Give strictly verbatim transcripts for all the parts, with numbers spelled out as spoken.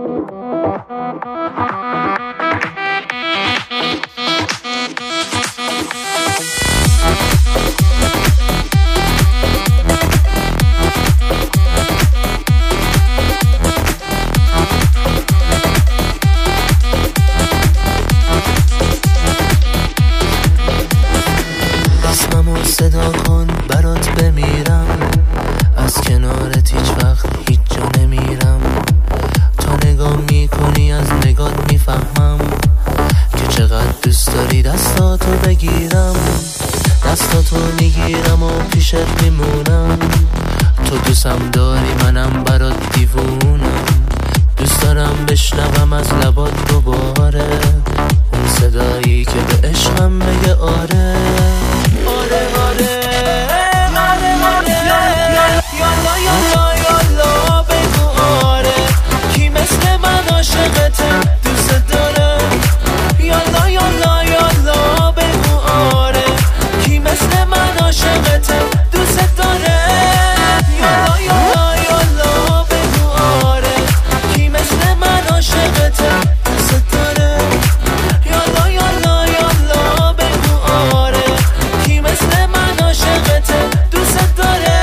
صدا کن برات بمیرم، از کنارت هیچ وقت هیچ جا نمیرم. تا نگاه میکنی از نگات میفهمم که چقدر دوست داری دستاتو بگیرم. دستاتو میگیرم و پیشت میمونم. تو دوستم داری منم برات دیوونم. دوست دارم بشنوم از لبات دوباره اون صدایی که به عشقم بگه آره آره آره آره آره یالا یالا یالا بگو آره. کی مثل من عاشقته دوست داره. یالا یالا یالا بگو آره. کی مثل من عاشقته دوست داره. یالا یالا یالا بگو آره. کی مثل من عاشقته دوست داره. یالا یالا یالا بگو آره. کی مثل من عاشقته دوست داره.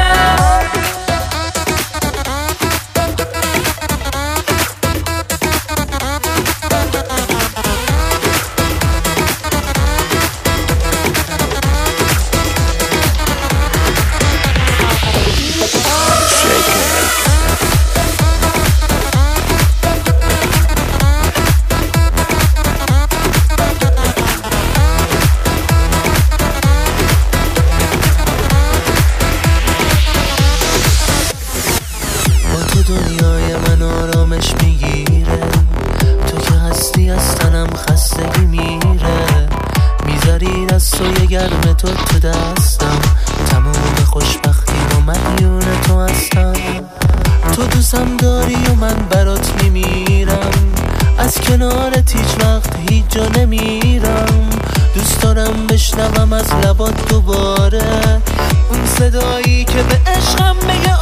دنیای من آرامش میگیره. تو که هستی از تنم خستگی میره. میذاری دست و یه گرم تو تو دستم. تمام خوشبختی و مدیون تو هستم. تو دوستم داری و من برات میمیرم. از کنارت هیچ وقت هیچ جا نمیرم. دوست دارم بشنوم از لبات دوباره اون صدایی که به عشقم میگه